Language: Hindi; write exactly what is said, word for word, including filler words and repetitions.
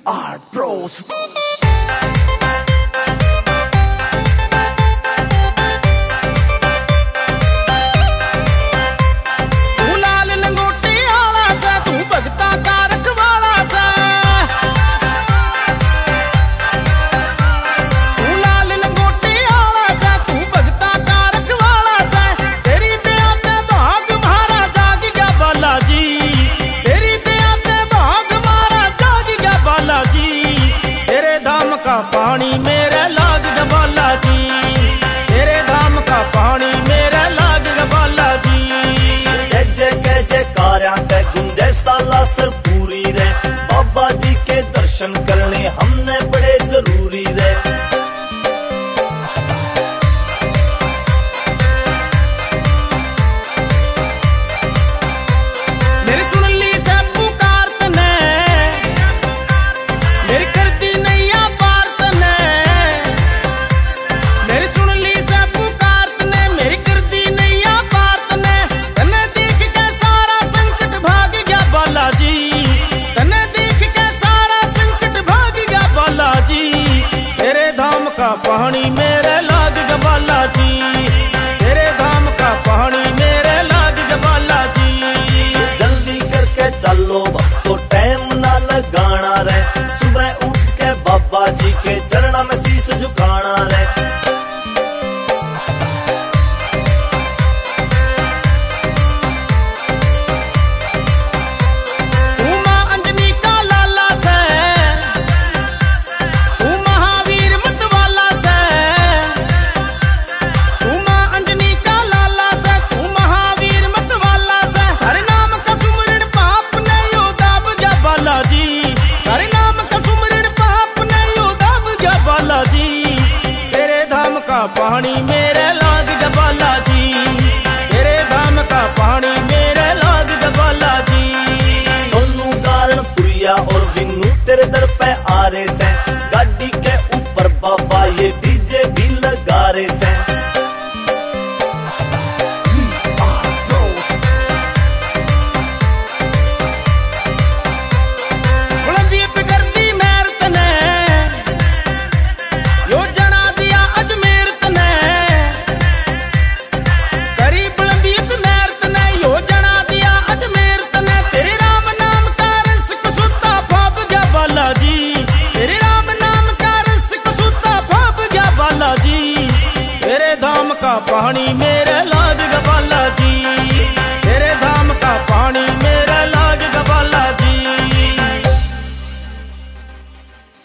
are bros. पानी मेरे लाग ग बालाजी, तेरे धाम का पानी मेरे लाग ग बालाजी। जय जय जय जयकारा ते गुंजे साला सर पूरी रे, बाबा जी के दर्शन करने हमने बड़े जरूरी रे। मेरी सुन ली से पुकार तने, मेरी कर दी नैया पार तने, मेरी सुन ली से पुकार तने, मेरी कर दी नैया पार तने। तने देख के सारा संकट भाग गया बालाजी, तने देख के सारा संकट भाग गया बालाजी। तेरे धाम का पानी मेरे लाग ग बालाजी, तेरे धाम का पानी मेरे लाग ग बालाजी। जल्दी करके चलो तो टाइम ना लगाना रे, सुबह उठ के बाबा जी के चरणों में शीश झुकाना रे। उमा अंजनी का लाला से, उमा महावीर मत वाला से, उमा अंजनी का लाला से, तू महावीर मत वाला से। हरे नाम का सुमरण पाप नहीं हो दाब गया बालाजी, हरे नाम का सुमरण पाप नहीं हो दाब गया बालाजी। तेरे धाम का पानी मेरे लाग ग बालाजी, तेरे धाम का पानी मेरे लाग ग बालाजी। सोनू कारण पुरिया और विन्नू तेरे दर पे आ रहे से, गाड़ी के ऊपर बाबा ये डीजे भी लगा रहे से। बुलंदी पे कर दी मेहर तने, यो जना दिया अजमेर तने, करी बुलंदी पे मेहर तने, यो जना दिया अजमेर तने। तेरे राम नाम का रस कसूता फाप गया बालाजी, तेरे राम नाम का रस कसूता फाप गया बालाजी। तेरे धाम का पानी मेरे